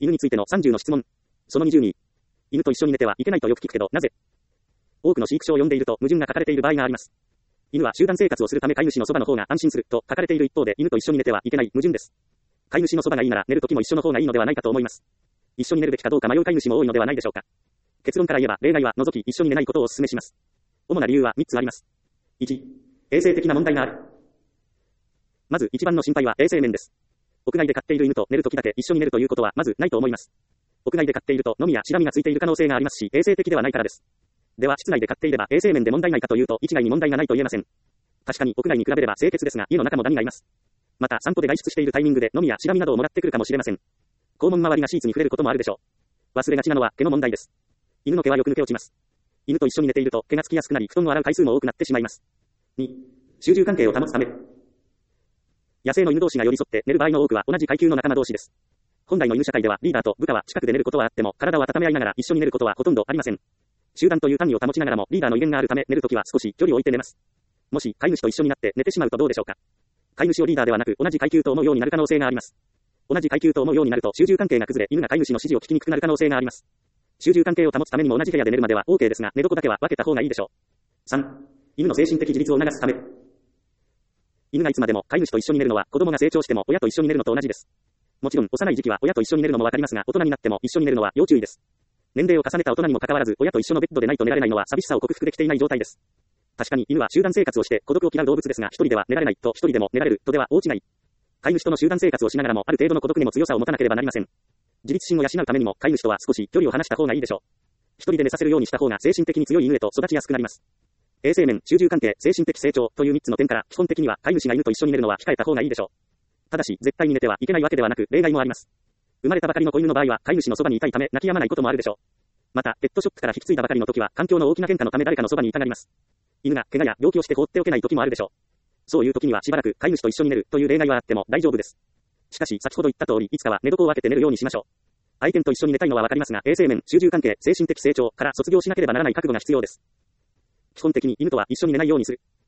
犬についての30の質問。その20に、犬と一緒に寝てはいけないとよく聞くけど、なぜ？多くの飼育書を読んでいると矛盾が書かれている場合があります。犬は集団生活をするため飼い主のそばの方が安心すると書かれている一方で、犬と一緒に寝てはいけない矛盾です。飼い主のそばがいいなら寝るときも一緒の方がいいのではないかと思います。一緒に寝るべきかどうか迷う飼い主も多いのではないでしょうか。結論から言えば、例外は除き一緒に寝ないことをお勧めします。主な理由は3つあります。1、衛生的な問題がある。まず一番の心配は衛生面です。屋外で飼っている犬と寝るときだけ一緒に寝るということはまずないと思います。屋外で飼っているとノミやシラミがついている可能性がありますし、衛生的ではないからです。では室内で飼っていれば衛生面で問題ないかというと一概に問題がないと言えません。確かに屋外に比べれば清潔ですが、家の中もダニがいます。また散歩で外出しているタイミングでノミやシラミなどをもらってくるかもしれません。肛門周りがシーツに触れることもあるでしょう。忘れがちなのは毛の問題です。犬の毛はよく抜け落ちます。犬と一緒に寝ていると毛がつきやすくなり、布団を洗う回数も多くなってしまいます。2、習獣関係を保つため。野生の犬同士が寄り添って寝る場合の多くは同じ階級の仲間同士です。本来の犬社会ではリーダーと部下は近くで寝ることはあっても、体を温め合いながら一緒に寝ることはほとんどありません。集団という単位を保ちながらもリーダーの威厳があるため寝るときは少し距離を置いて寝ます。もし飼い主と一緒になって寝てしまうとどうでしょうか。飼い主をリーダーではなく同じ階級と思うようになる可能性があります。同じ階級と思うようになると習獣関係が崩れ、犬が飼い主の指示を聞きにくくなる可能性があります。習獣関係を保つためにも同じ部屋で寝るまでは OK ですが、寝床だけは分けた方がいいでしょう。3、犬の精神的自立を促すため。犬がいつまでも飼い主と一緒に寝るのは子供が成長しても親と一緒に寝るのと同じです。もちろん幼い時期は親と一緒に寝るのもわかりますが、大人になっても一緒に寝るのは要注意です。年齢を重ねた大人にもかかわらず親と一緒のベッドでないと寝られないのは寂しさを克服できていない状態です。確かに犬は集団生活をして孤独を嫌う動物ですが、一人では寝られないと一人でも寝られるとでは大違い。飼い主との集団生活をしながらもある程度の孤独にも強さを持たなければなりません。自立心を養うためにも飼い主とは少し距離を離した方がいいでしょう。一人で寝させるようにした方が精神的に強い犬へと育ちやすくなります。衛生面、習獣関係、精神的成長という3つの点から基本的には飼い主が犬と一緒に寝るのは控えた方がいいでしょう。ただし絶対に寝てはいけないわけではなく例外もあります。生まれたばかりの子犬の場合は飼い主のそばにいたいため泣き止まないこともあるでしょう。またペットショップから引き継いだばかりの時は環境の大きな変化のため誰かのそばにいたがります。犬が怪我や病気をして放っておけない時もあるでしょう。そういう時にはしばらく飼い主と一緒に寝るという例外はあっても大丈夫です。しかし先ほど言った通りいつかは寝床を分けて寝るようにしましょう。愛犬と一緒に寝たいのはわかりますが、衛生面、習獣関係、精神的成長から卒業しなければならない覚悟が必要です。基本的に犬とは一緒に寝ないようにする。